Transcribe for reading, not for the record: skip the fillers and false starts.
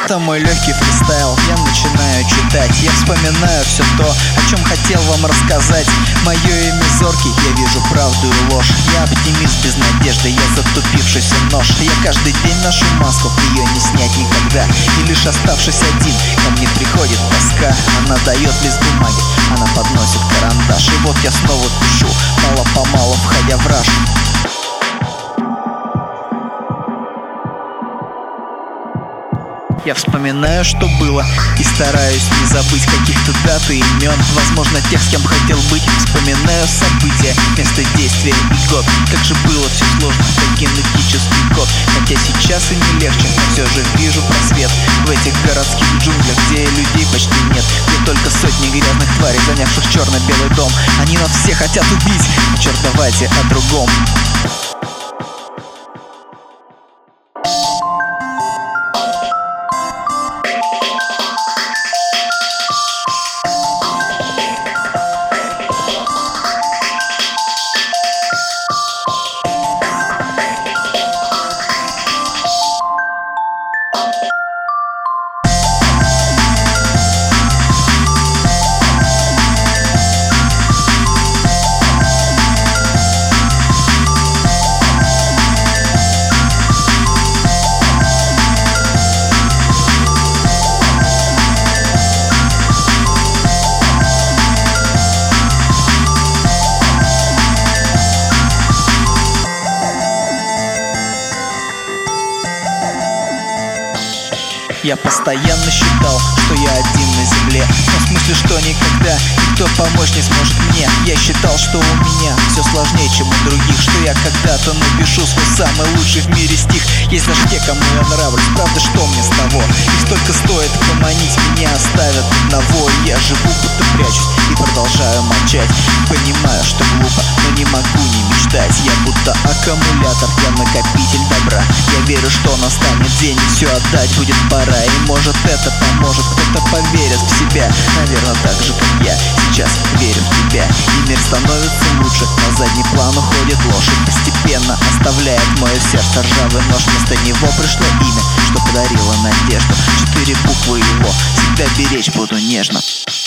Это мой легкий фристайл, я начинаю читать. Я вспоминаю все то, о чем хотел вам рассказать. Мое имя Зоркий, я вижу правду и ложь. Я оптимист без надежды, я затупившийся нож. Я каждый день ношу маску, ее не снять никогда. И лишь оставшись один, ко мне приходит тоска. Она дает лист бумаги, она подносит карандаш. И вот я снова пишу, мало-помалу входя в раж. Я вспоминаю, что было, и стараюсь не забыть каких-то дат и имен. Возможно, тех, с кем хотел быть. Вспоминаю события, место действия и год. Как же было все сложно, как генетический код. Хотя сейчас и не легче, но все же вижу просвет в этих городских джунглях, где людей почти нет, где только сотни грязных тварей, занявших черно-белый дом. Они нас все хотят убить, но черт, давайте о другом. Я постоянно считал, что я один на земле, но в смысле, что никогда никто помочь не сможет мне. Я считал, что у меня все сложнее, чем у других, что я когда-то напишу свой самый лучший в мире стих. Есть даже те, кому я нравлюсь, правда, что мне с того? Их только стоит поманить, меня оставят одного. И я живу, будто прячусь, и продолжаю молчать. Понимаю, что глупо, но не могу не мечтать. Я будто аккумулятор, я накопитель добра. Я верю, что настанет день, и все отдать будет пора. И может это поможет, кто-то поверит в себя. Наверное, так же, как я сейчас верю в тебя. И мир становится лучше, на задний план уходит ложь. И постепенно оставляет мое сердце ржавый нож. Вместо него пришло имя, что подарило надежду. 4 буквы его всегда беречь буду нежно.